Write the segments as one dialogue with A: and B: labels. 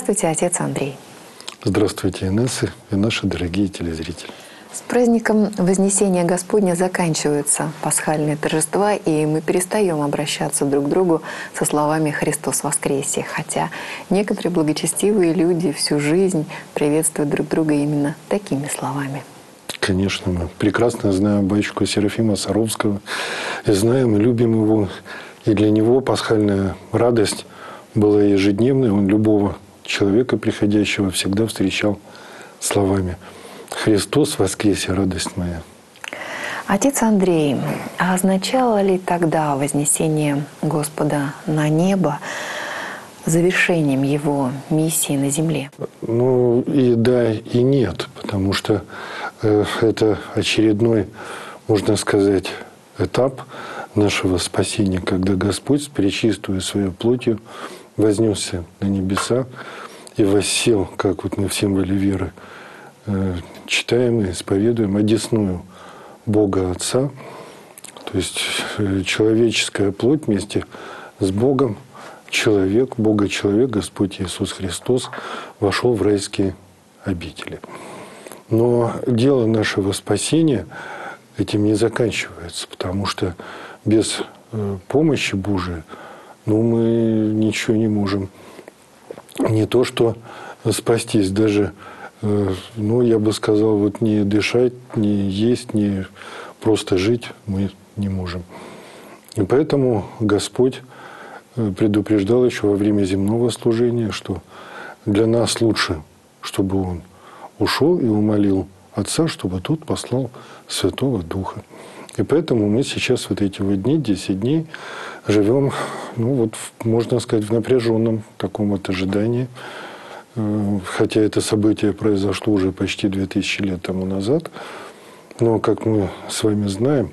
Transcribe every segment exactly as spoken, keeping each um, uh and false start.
A: Здравствуйте, отец Андрей.
B: Здравствуйте, Инесса и наши дорогие телезрители.
A: С праздником Вознесения Господня заканчиваются пасхальные торжества, и мы перестаем обращаться друг к другу со словами «Христос воскресе», хотя некоторые благочестивые люди всю жизнь приветствуют друг друга именно такими словами.
B: Конечно, мы прекрасно знаем батюшку Серафима Саровского, и знаем, и любим его, и для него пасхальная радость была ежедневной. Он любого человека, приходящего, всегда встречал словами «Христос воскресе, радость моя».
A: Отец Андрей, а означало ли тогда вознесение Господа на небо завершением Его миссии на земле?
B: Ну, и да, и нет, потому что э, это очередной, можно сказать, этап нашего спасения, когда Господь, пречистуя Своей плотью, вознесся на небеса и воссел, как вот мы в символе веры э, читаем и исповедуем, одесную Бога Отца, то есть э, человеческая плоть вместе с Богом, человек, Бога-человек, Господь Иисус Христос вошел в райские обители. Но дело нашего спасения этим не заканчивается, потому что без э, помощи Божией ну, мы ничего не можем. Не то, что спастись, даже, э, ну, я бы сказал, вот не дышать, не есть, не просто жить мы не можем. И поэтому Господь предупреждал еще во время земного служения, что для нас лучше, чтобы Он ушел и умолил Отца, чтобы тот послал Святого Духа. И поэтому мы сейчас вот эти вот дни, десять дней, живем, ну вот, можно сказать, в напряженном таком вот ожидании. Хотя это событие произошло уже почти две тысячи лет тому назад. Но, как мы с вами знаем,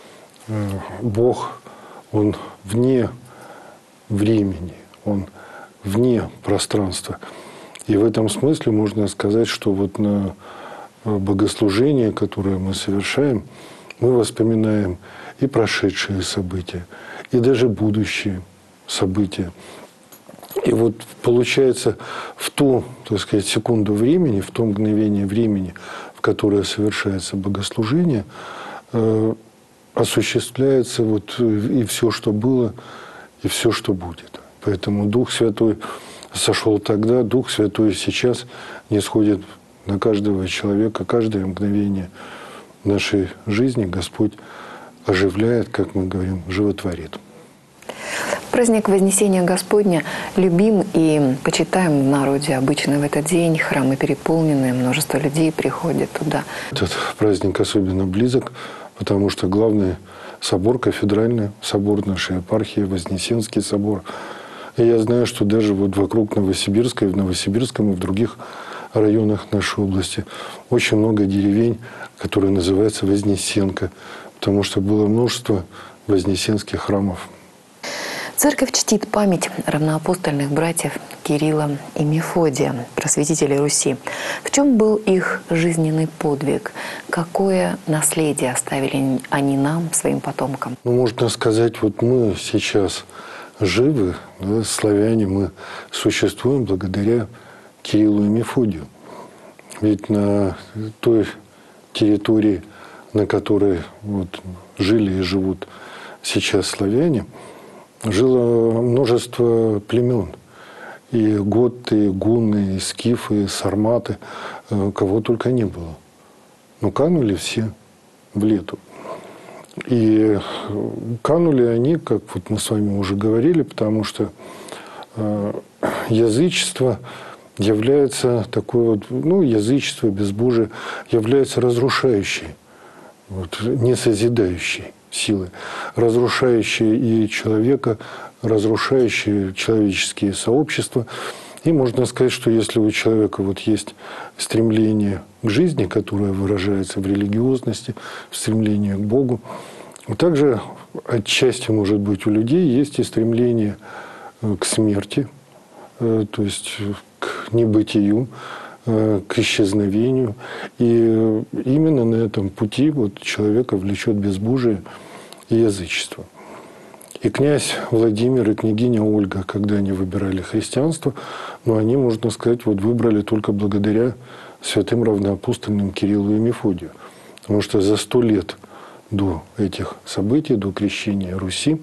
B: Бог, Он вне времени, Он вне пространства. И в этом смысле можно сказать, что вот на богослужение, которое мы совершаем, мы воспоминаем и прошедшие события, и даже будущие события. И вот получается, в ту, так сказать, секунду времени, в то мгновение времени, в которое совершается богослужение, э, осуществляется вот и все, что было, и все, что будет. Поэтому Дух Святой сошел тогда, Дух Святой сейчас не сходит на каждого человека, каждое мгновение нашей жизни Господь оживляет, как мы говорим, животворит.
A: Праздник Вознесения Господня любим и почитаем в народе. Обычно в этот день храмы переполнены, множество людей приходит туда.
B: Этот праздник особенно близок, потому что главный собор, кафедральный собор нашей епархии, Вознесенский собор. И я знаю, что даже вот вокруг Новосибирска, и в Новосибирском, и в других районах нашей области очень много деревень, которые называются Вознесенка, потому что было множество вознесенских храмов.
A: Церковь чтит память равноапостольных братьев Кирилла и Мефодия, просветителей Руси. В чем был их жизненный подвиг? Какое наследие оставили они нам, своим потомкам?
B: Ну, можно сказать, вот мы сейчас живы, да, славяне, мы существуем благодаря Кириллу и Мефодию. Ведь на той территории, на которой вот жили и живут сейчас славяне, жило множество племен. И готты, и гунны, и скифы, и сарматы, кого только не было. Но канули все в лету. И канули они, как вот мы с вами уже говорили, потому что язычество является такой вот, ну, язычество, безбожие является разрушающей, вот, не созидающей силой, разрушающей и человека, разрушающей человеческие сообщества. И можно сказать, что если у человека вот есть стремление к жизни, которое выражается в религиозности, в стремлении к Богу, также отчасти, может быть, у людей есть и стремление к смерти, то есть к небытию, к исчезновению. И именно на этом пути вот человека влечет безбожие и язычество. И князь Владимир, и княгиня Ольга, когда они выбирали христианство, но они, можно сказать, вот выбрали только благодаря святым равноапостольным Кириллу и Мефодию. Потому что за сто лет до этих событий, до крещения Руси,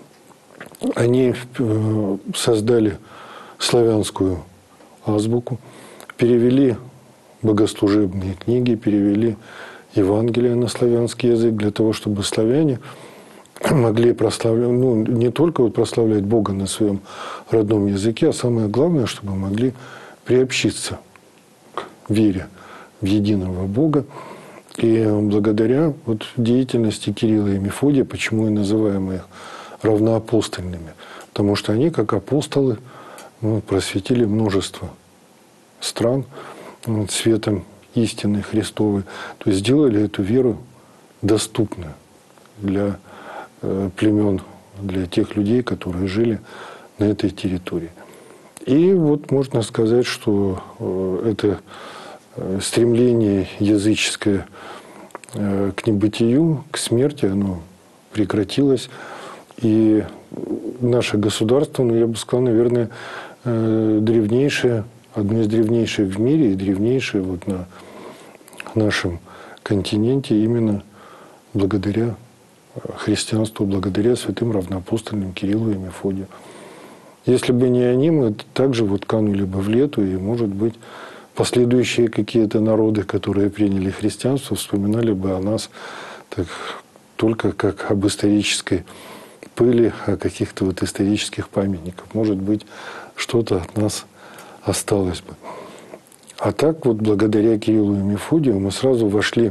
B: они создали славянскую азбуку, перевели богослужебные книги, перевели Евангелие на славянский язык для того, чтобы славяне могли прославлять, ну, не только вот прославлять Бога на своем родном языке, а самое главное, чтобы могли приобщиться к вере в единого Бога. И благодаря вот деятельности Кирилла и Мефодия, почему и называем их равноапостольными, потому что они, как апостолы, ну, просветили множество стран вот, светом истины Христовой, то есть сделали эту веру доступной для э, племен, для тех людей, которые жили на этой территории. И вот можно сказать, что э, это э, стремление языческое э, к небытию, к смерти, оно прекратилось. И наше государство, ну, я бы сказал, наверное, э, древнейшее, одно из древнейших в мире и древнейшее вот на нашем континенте именно благодаря христианству, благодаря святым равноапостольным Кириллу и Мефодию. Если бы не они, мы также вот канули бы в лету, и, может быть, последующие какие-то народы, которые приняли христианство, вспоминали бы о нас так, только как об исторической пыли, о каких-то вот исторических памятниках. Может быть, что-то от нас осталось бы. А так вот, благодаря Кириллу и Мефодию мы сразу вошли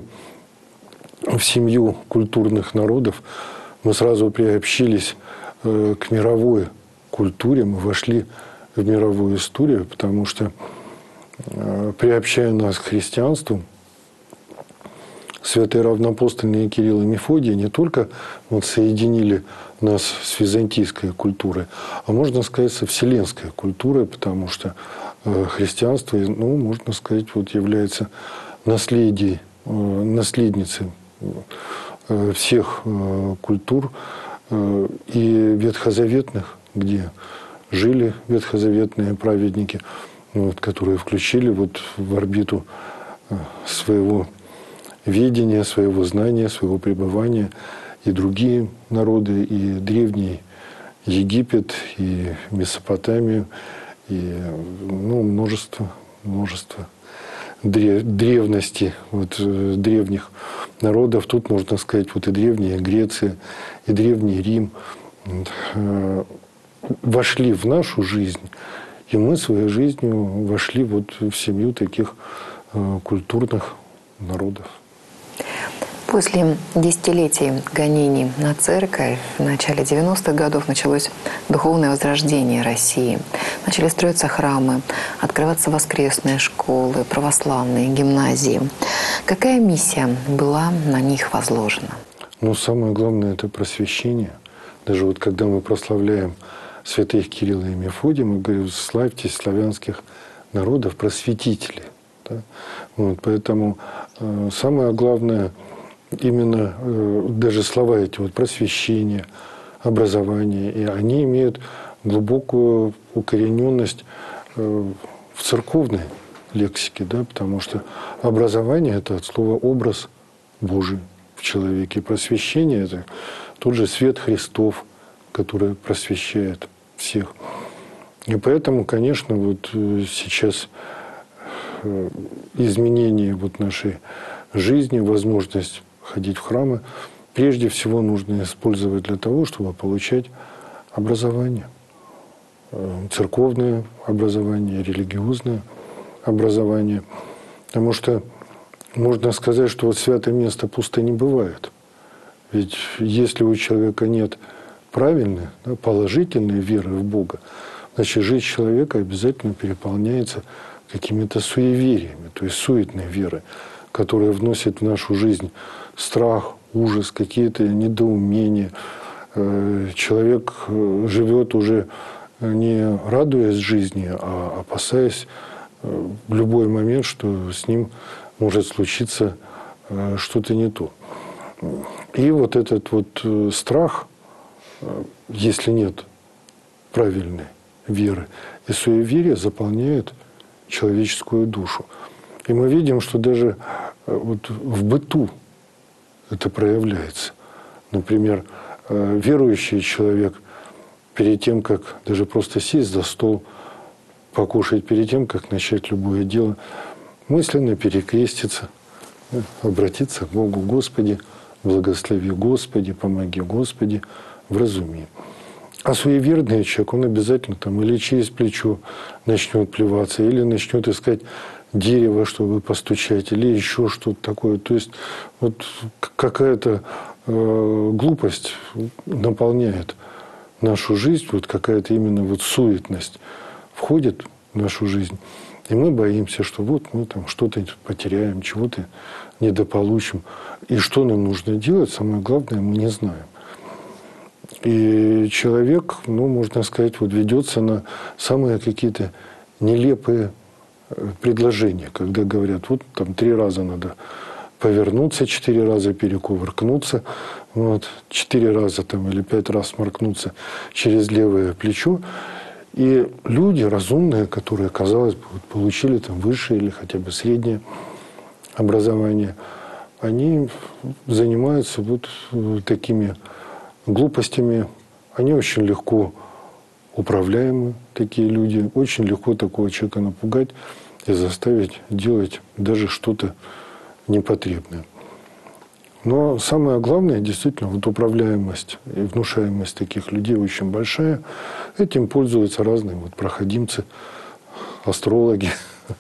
B: в семью культурных народов, мы сразу приобщились э, к мировой культуре, мы вошли в мировую историю, потому что, э, приобщая нас к христианству, святые равноапостольные Кирилл и Мефодий не только вот соединили нас с византийской культурой, а можно сказать, со вселенской культурой, потому что э, христианство, ну, можно сказать, вот является наследием, э, наследницей э, всех э, культур э, и ветхозаветных, где жили ветхозаветные праведники, вот, которые включили вот в орбиту э, своего видения, своего знания, своего пребывания и другие народы, и древний Египет, и Месопотамию, и ну, множество, множество древ, древности, вот, древних народов. Тут можно сказать вот и древняя Греция, и древний Рим вот, э, вошли в нашу жизнь, и мы своей жизнью вошли вот в семью таких э, культурных народов.
A: После десятилетий гонений на церковь в начале девяностых годов началось духовное возрождение России. Начали строиться храмы, открываться воскресные школы, православные гимназии. Какая миссия была на них возложена?
B: Ну, самое главное – это просвещение. Даже вот когда мы прославляем святых Кирилла и Мефодия, мы говорим: славьте славянских народов, просветители. Да? Вот, поэтому э, самое главное – именно э, даже слова эти, вот, просвещение, образование, и они имеют глубокую укорененность э, в церковной лексике, да, потому что образование – это от слова «образ Божий» в человеке, просвещение – это тот же свет Христов, который просвещает всех. И поэтому, конечно, вот сейчас э, изменение вот нашей жизни, возможность ходить в храмы, прежде всего нужно использовать для того, чтобы получать образование. Церковное образование, религиозное образование. Потому что можно сказать, что вот святое место пусто не бывает. Ведь если у человека нет правильной, да, положительной веры в Бога, значит, жизнь человека обязательно переполняется какими-то суевериями, то есть суетной верой, которая вносит в нашу жизнь страх, ужас, какие-то недоумения. Человек живет уже не радуясь жизни, а опасаясь в любой момент, что с ним может случиться что-то не то. И вот этот вот страх если нет правильной веры. И суеверие заполняет человеческую душу. И мы видим, что даже вот в быту это проявляется. Например, верующий человек перед тем, как даже просто сесть за стол, покушать, перед тем, как начать любое дело, мысленно перекреститься, обратиться к Богу: Господи, благослови, Господи, помоги, Господи, вразуми. А суеверный человек, он обязательно там или через плечо начнет плеваться, или начнет искать дерево, чтобы постучать, или еще что-то такое. То есть вот какая-то э, глупость наполняет нашу жизнь, вот какая-то именно вот суетность входит в нашу жизнь. И мы боимся, что вот мы там что-то потеряем, чего-то недополучим. И что нам нужно делать, самое главное, мы не знаем. И человек, ну, можно сказать, вот ведется на самые какие-то нелепые предложения, когда говорят: вот там три раза надо повернуться, четыре раза перекувыркнуться, вот, четыре раза там или пять раз сморкнуться через левое плечо. И люди разумные, которые, казалось бы, получили там высшее или хотя бы среднее образование, они занимаются вот такими глупостями. Они очень легко управляемы, такие люди. Очень легко такого человека напугать и заставить делать даже что-то непотребное. Но самое главное, действительно, вот управляемость и внушаемость таких людей очень большая. Этим пользуются разные вот проходимцы, астрологи,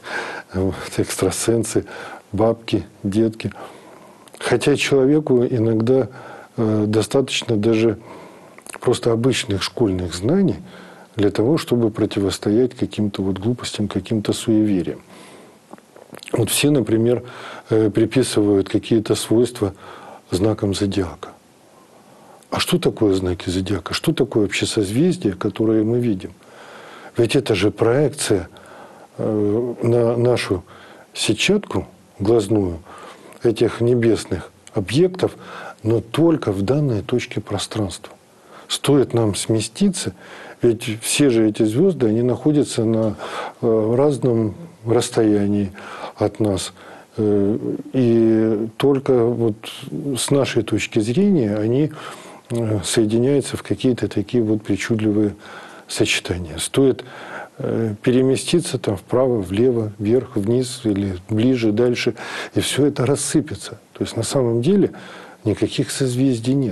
B: экстрасенсы, бабки, детки. Хотя человеку иногда э, достаточно даже просто обычных школьных знаний для того, чтобы противостоять каким-то вот глупостям, каким-то суевериям. Вот все, например, э, приписывают какие-то свойства знакам зодиака. А что такое знаки зодиака? Что такое вообще созвездие, которое мы видим? Ведь это же проекция э, на нашу сетчатку глазную этих небесных объектов, но только в данной точке пространства. Стоит нам сместиться, ведь все же эти звезды, они находятся на э, разном расстоянии от нас. Э, и только вот с нашей точки зрения они э, соединяются в какие-то такие вот причудливые сочетания. Стоит э, переместиться там вправо, влево, вверх, вниз или ближе, дальше, и все это рассыпется. То есть на самом деле никаких созвездий нет.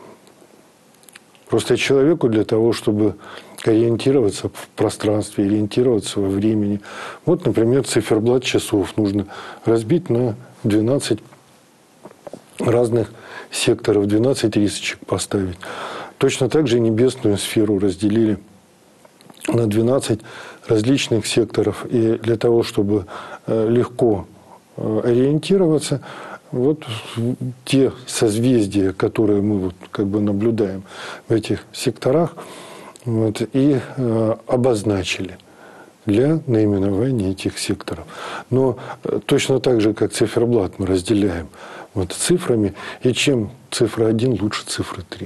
B: Просто человеку для того, чтобы ориентироваться в пространстве, ориентироваться во времени. Вот, например, циферблат часов нужно разбить на двенадцать разных секторов, двенадцать рисочек поставить. Точно так же небесную сферу разделили на двенадцать различных секторов. И для того, чтобы легко ориентироваться, вот те созвездия, которые мы вот как бы наблюдаем в этих секторах, вот, и э, обозначили для наименования этих секторов. Но э, точно так же, как циферблат мы разделяем вот, цифрами, и чем цифра один лучше цифры три.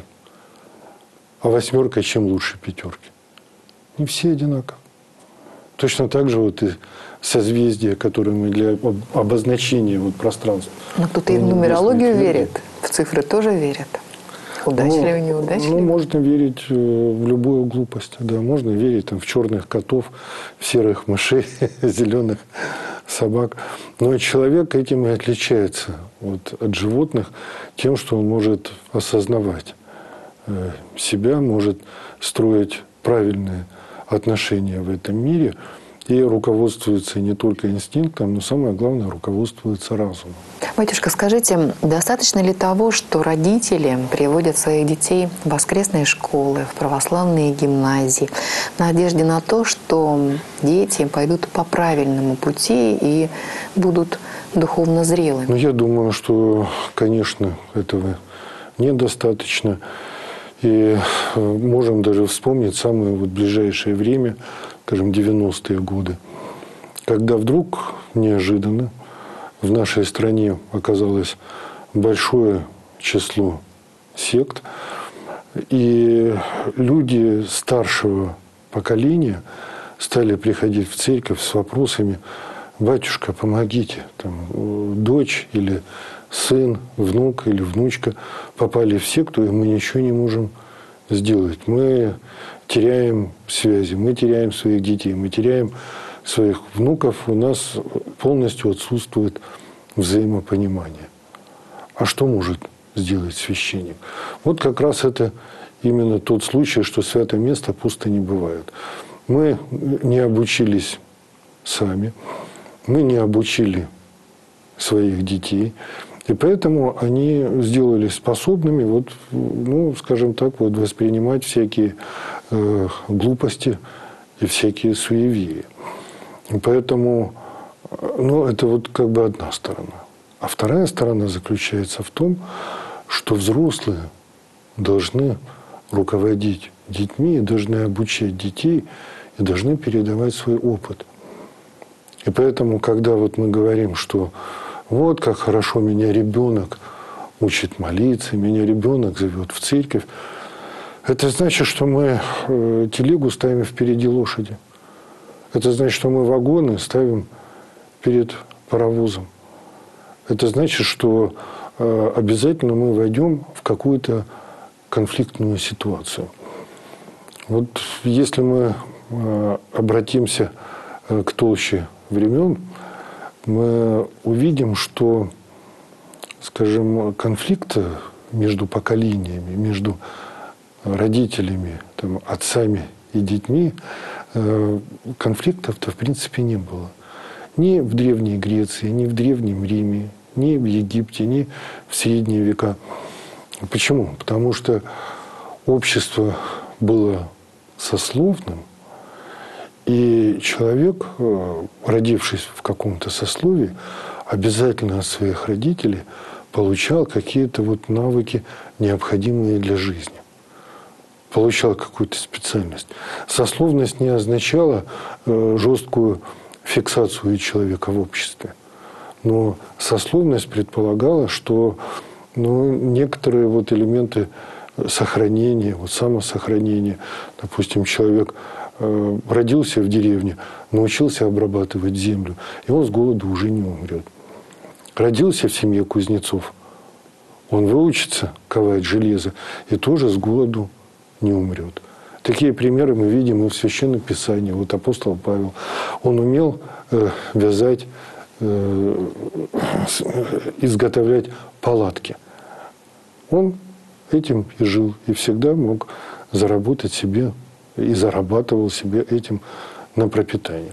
B: А восьмерка чем лучше пятерки. Не все одинаково. Точно так же вот и созвездия, которые мы для обозначения вот пространства.
A: Но кто-то и в нумерологию верит, в цифры тоже верят. Удачливый,
B: ну,
A: неудачливый.
B: Ну, можно верить в любую глупость. Да, можно верить там, в черных котов, в серых мышей, зеленых собак. Но человек этим и отличается вот, от животных тем, что он может осознавать себя, может строить правильные отношения в этом мире и руководствуется не только инстинктом, но самое главное, руководствуется разумом.
A: Батюшка, скажите, достаточно ли того, что родители приводят своих детей в воскресные школы, в православные гимназии, в надежде на то, что дети пойдут по правильному пути и будут духовно зрелыми?
B: Ну, я думаю, что, конечно, этого недостаточно. И можем даже вспомнить самое вот ближайшее время, скажем, девяностые годы, когда вдруг неожиданно в нашей стране оказалось большое число сект, И люди старшего поколения стали приходить в церковь с вопросами: «Батюшка, помогите, там, дочь или сын, внук или внучка попали в секту, и мы ничего не можем сделать. Мы теряем связи, мы теряем своих детей, мы теряем своих внуков, у нас полностью отсутствует взаимопонимание». А что может сделать священник? Вот как раз это именно тот случай, что святое место пусто не бывает. Мы не обучились сами, мы не обучили своих детей, и поэтому они сделались способными, вот, ну, скажем так, вот, воспринимать всякие э, глупости и всякие суеверия. И поэтому, ну, это вот как бы одна сторона. А вторая сторона заключается в том, что взрослые должны руководить детьми, должны обучать детей и должны передавать свой опыт. И поэтому, когда вот мы говорим, что вот как хорошо меня ребенок учит молиться, меня ребенок зовет в церковь, это значит, что мы телегу ставим впереди лошади. Это значит, что мы вагоны ставим перед паровозом. Это значит, что обязательно мы войдем в какую-то конфликтную ситуацию. Вот если мы обратимся к толще времен, мы увидим, что, скажем, конфликта между поколениями, между родителями, там, отцами и детьми, конфликтов-то в принципе не было. Ни в Древней Греции, ни в Древнем Риме, ни в Египте, ни в Средние века. Почему? Потому что общество было сословным, и человек, родившись в каком-то сословии, обязательно от своих родителей получал какие-то вот навыки, необходимые для жизни. Получал какую-то специальность. Сословность не означала жесткую фиксацию человека в обществе. Но сословность предполагала, что, ну, некоторые вот элементы сохранения, вот самосохранения, допустим, человек э, родился в деревне, научился обрабатывать землю, и он с голоду уже не умрет. Родился в семье кузнецов, он выучится ковать железо и тоже с голоду не умрет. Такие примеры мы видим и в Священном Писании. Вот апостол Павел, он умел э, вязать, э, изготовлять палатки. Он этим и жил, и всегда мог заработать себе, и зарабатывал себе этим на пропитание.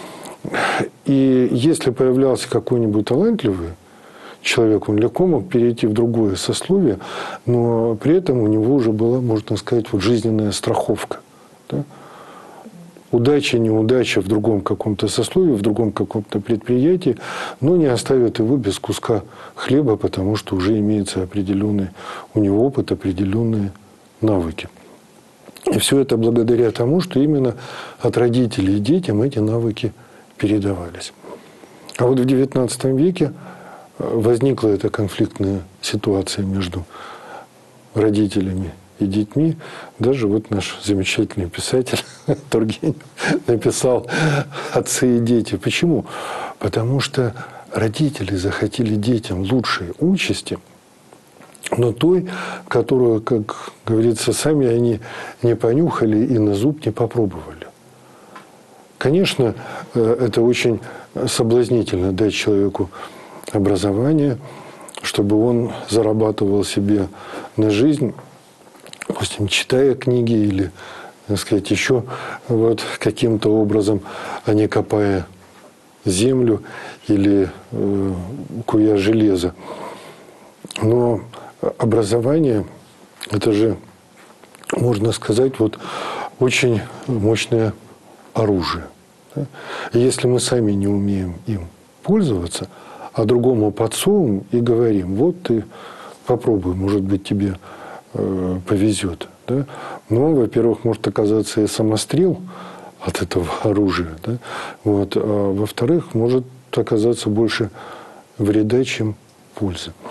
B: И если появлялся какой-нибудь талантливый человек, он легко мог перейти в другое сословие, но при этом у него уже была, можно сказать, вот жизненная страховка. Да? Удача, неудача в другом каком-то сословии, в другом каком-то предприятии, но не оставит его без куска хлеба, потому что уже имеется определенный у него опыт, определенные навыки. И все это благодаря тому, что именно от родителей детям эти навыки передавались. А вот в девятнадцатом веке возникла эта конфликтная ситуация между родителями и детьми. Даже вот наш замечательный писатель Тургенев написал «Отцы и дети». Почему? Потому что родители захотели детям лучшей участи, но той, которую, как говорится, сами они не понюхали и на зуб не попробовали. Конечно, это очень соблазнительно дать человеку образование, чтобы он зарабатывал себе на жизнь, допустим, читая книги или, так сказать, еще вот каким-то образом, а не копая землю или э, куя железо. Но образование – это же, можно сказать, вот очень мощное оружие. Да? И если мы сами не умеем им пользоваться, а другому подсовываем и говорим: вот ты попробуй, может быть, тебе э, повезет. Да? Но, во-первых, может оказаться и самострел от этого оружия. Да? Вот. А во-вторых, может оказаться больше вреда, чем пользы.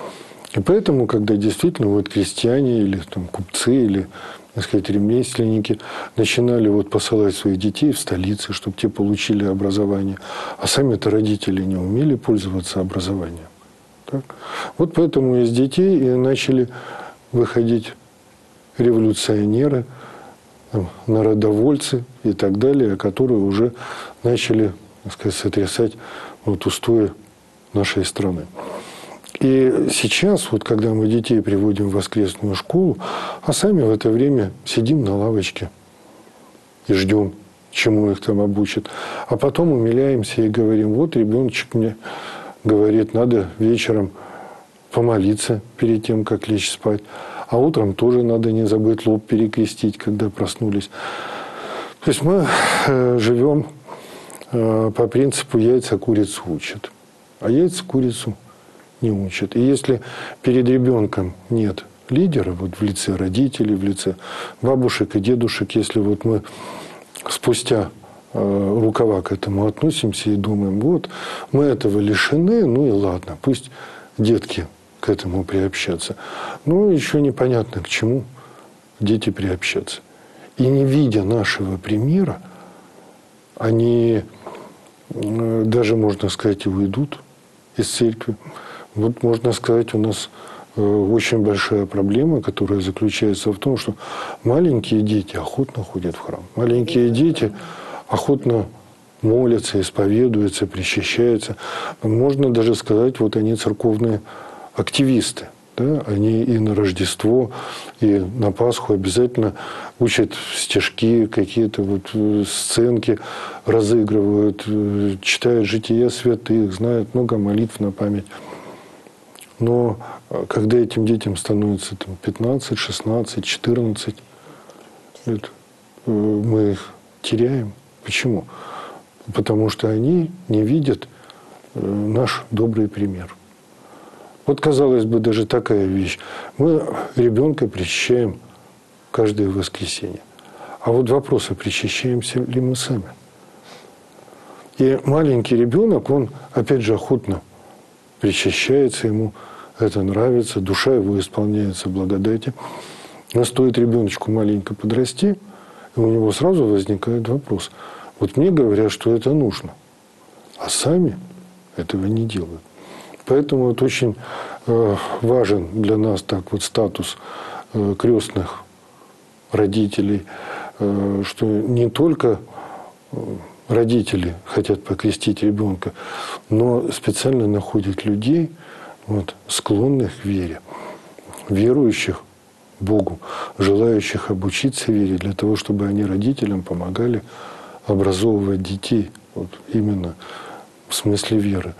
B: И поэтому, когда действительно вот крестьяне или там, купцы, или, так сказать, ремесленники начинали вот посылать своих детей в столицы, чтобы те получили образование, а сами-то родители не умели пользоваться образованием. Так? Вот поэтому из детей и начали выходить революционеры, там, народовольцы и так далее, которые уже начали, так сказать, сотрясать вот устои нашей страны. И сейчас, вот, когда мы детей приводим в воскресную школу, а сами в это время сидим на лавочке и ждем, чему их там обучат. А потом умиляемся и говорим, вот ребеночек мне говорит, надо вечером помолиться перед тем, как лечь спать. А утром тоже надо не забыть лоб перекрестить, когда проснулись. То есть мы э, живем э, по принципу яйца курицу учат. А яйца курицу не учат. И если перед ребенком нет лидера, вот в лице родителей, в лице бабушек и дедушек, если вот мы спустя э, рукава к этому относимся и думаем, вот мы этого лишены, ну и ладно, пусть детки к этому приобщаться. Но еще непонятно, к чему дети приобщаться. И не видя нашего примера, они э, даже, можно сказать, и уйдут из церкви. Вот, можно сказать, у нас э, очень большая проблема, которая заключается в том, что маленькие дети охотно ходят в храм. Маленькие дети охотно молятся, исповедуются, причащаются. Можно даже сказать, вот они церковные активисты. Да? Они и на Рождество, и на Пасху обязательно учат стишки, какие-то вот сценки разыгрывают, читают жития святых, знают много молитв на память. Но когда этим детям становится там, пятнадцать, шестнадцать, четырнадцать лет, мы их теряем. Почему? Потому что они не видят наш добрый пример. Вот, казалось бы, даже такая вещь. Мы ребенка причащаем каждое воскресенье. А вот вопрос, а причащаемся ли мы сами? И маленький ребенок, он, опять же, охотно причащается, ему это нравится, душа его исполняется благодати. Но стоит ребеночку маленько подрасти, и у него сразу возникает вопрос. Вот мне говорят, что это нужно, а сами этого не делают. Поэтому вот очень э, важен для нас так вот статус э, крестных родителей, э, что не только родители хотят покрестить ребенка, но специально находят людей, вот, склонных к вере, верующих Богу, желающих обучиться вере, для того, чтобы они родителям помогали образовывать детей вот, именно в смысле веры.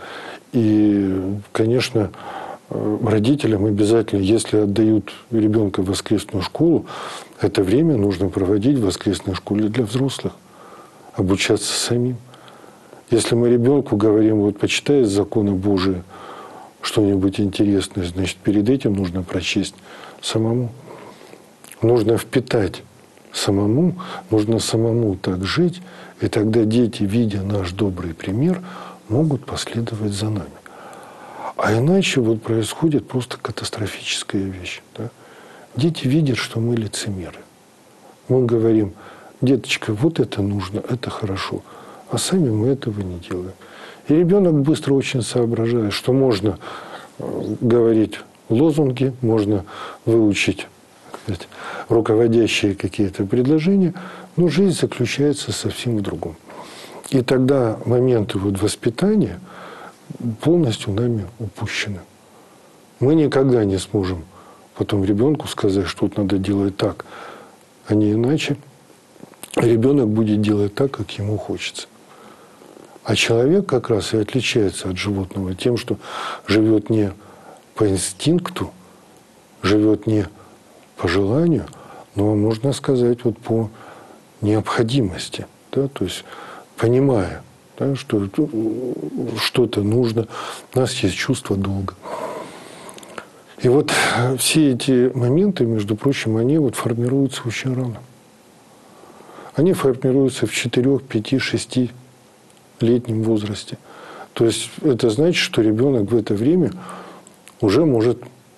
B: И, конечно, родителям обязательно, если отдают ребенка в воскресную школу, это время нужно проводить в воскресной школе для взрослых, обучаться самим. Если мы ребенку говорим, вот почитай из закона Божия что-нибудь интересное, значит, перед этим нужно прочесть самому. Нужно впитать самому, нужно самому так жить, и тогда дети, видя наш добрый пример, могут последовать за нами. А иначе вот происходит просто катастрофическая вещь. Да? Дети видят, что мы лицемеры. Мы говорим, деточка, вот это нужно, это хорошо. А сами мы этого не делаем. И ребенок быстро очень соображает, что можно говорить лозунги, можно выучить, так сказать, руководящие какие-то предложения, но жизнь заключается совсем в другом. И тогда моменты вот воспитания полностью нами упущены. Мы никогда не сможем потом ребенку сказать, что вот надо делать так, а не иначе. Ребенок будет делать так, как ему хочется. А человек как раз и отличается от животного тем, что живет не по инстинкту, живет не по желанию, но, можно сказать, вот по необходимости. Да? То есть, понимая, да, что что-то нужно, у нас есть чувство долга. И вот все эти моменты, между прочим, они вот формируются очень рано. Они формируются в четырех, пяти, шести летнем возрасте. То есть это значит, что ребенок в это время уже может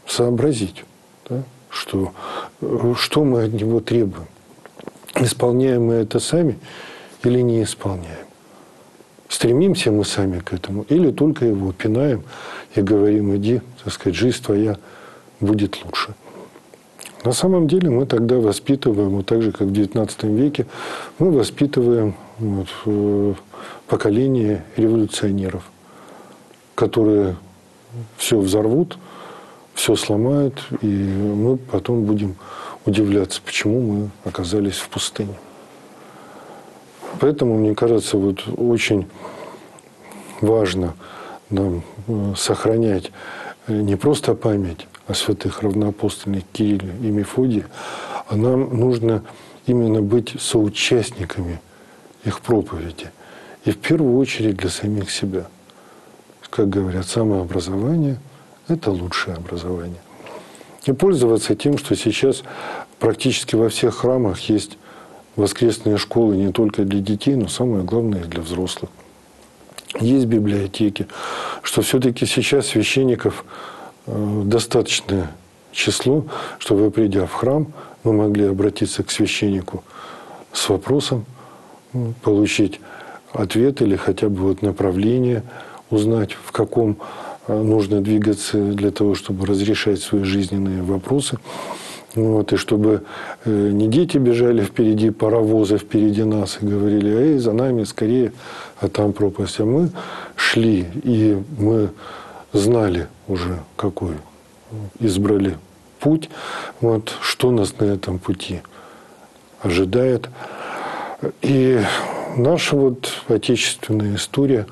B: сообразить, да, что, что мы от него требуем. Исполняем мы это сами или не исполняем? Стремимся мы сами к этому или только его пинаем и говорим: иди, так сказать, жизнь твоя будет лучше. На самом деле мы тогда воспитываем, вот так же, как в девятнадцатом веке, мы воспитываем вот, поколение революционеров, которые все взорвут, все сломают, и мы потом будем удивляться, почему мы оказались в пустыне. Поэтому, мне кажется, вот очень важно нам сохранять не просто память о святых равноапостольных Кирилле и Мефодии, а нам нужно именно быть соучастниками их проповеди. И в первую очередь для самих себя. Как говорят, самообразование – это лучшее образование. И пользоваться тем, что сейчас практически во всех храмах есть воскресные школы не только для детей, но самое главное – для взрослых. Есть библиотеки, что все-таки сейчас священников достаточное число, чтобы, придя в храм, мы могли обратиться к священнику с вопросом, получить ответ или хотя бы вот направление, узнать, в каком нужно двигаться для того, чтобы разрешать свои жизненные вопросы. Вот, и чтобы не дети бежали впереди паровоза, впереди нас, и говорили: эй, за нами скорее, а там пропасть. А мы шли, и мы знали уже, какой избрали путь, вот, что нас на этом пути ожидает. И наша вот отечественная история,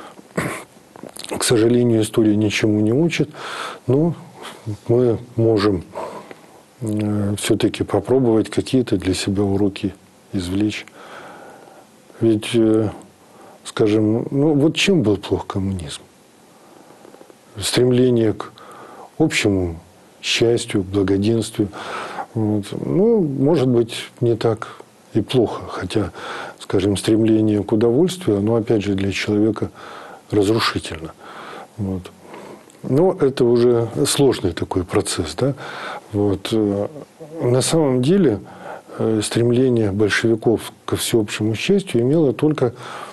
B: к сожалению, история ничему не учит, но мы можем все-таки попробовать какие-то для себя уроки извлечь. Ведь, скажем, ну вот чем был плох коммунизм? Стремление к общему счастью, к благоденствию. Вот. Ну, может быть, не так и плохо. Хотя, скажем, стремление к удовольствию, оно, опять же, для человека разрушительно. Вот. Но это уже сложный такой процесс. Да? Вот. На самом деле стремление большевиков ко всеобщему счастью имело только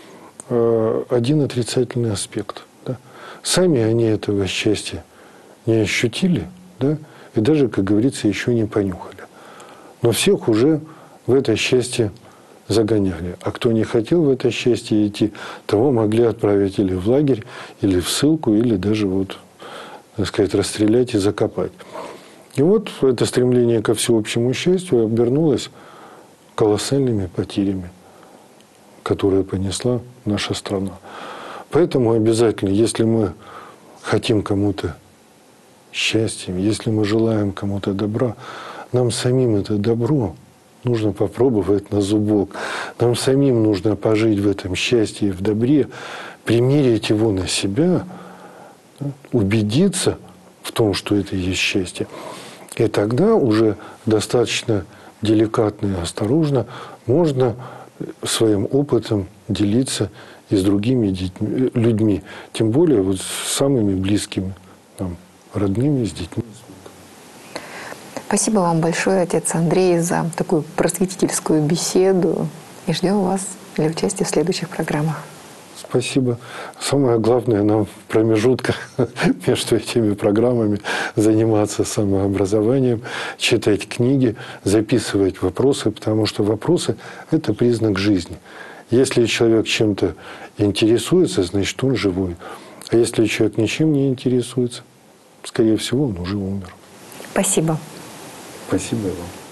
B: один отрицательный аспект. Да? Сами они этого счастья не ощутили, да? И даже, как говорится, еще не понюхали. Но всех уже в это счастье загоняли. А кто не хотел в это счастье идти, того могли отправить или в лагерь, или в ссылку, или даже, вот, так сказать, расстрелять и закопать. И вот это стремление ко всеобщему счастью обернулось колоссальными потерями, которые понесла наша страна. Поэтому обязательно, если мы хотим кому-то счастья, если мы желаем кому-то добра, нам самим это добро нужно попробовать на зубок. Нам самим нужно пожить в этом счастье и в добре, примерить его на себя, убедиться в том, что это и есть счастье. И тогда уже достаточно деликатно и осторожно можно своим опытом делиться и с другими детьми, людьми, тем более вот с самыми близкими нам, родными, с детьми.
A: Спасибо вам большое, отец Андрей, за такую просветительскую беседу. И ждем вас для участия в следующих программах.
B: Спасибо. Самое главное нам в промежутках между этими программами заниматься самообразованием, читать книги, записывать вопросы, потому что вопросы – это признак жизни. Если человек чем-то интересуется, значит, он живой. А если человек ничем не интересуется, скорее всего, он уже умер.
A: Спасибо.
B: Спасибо вам.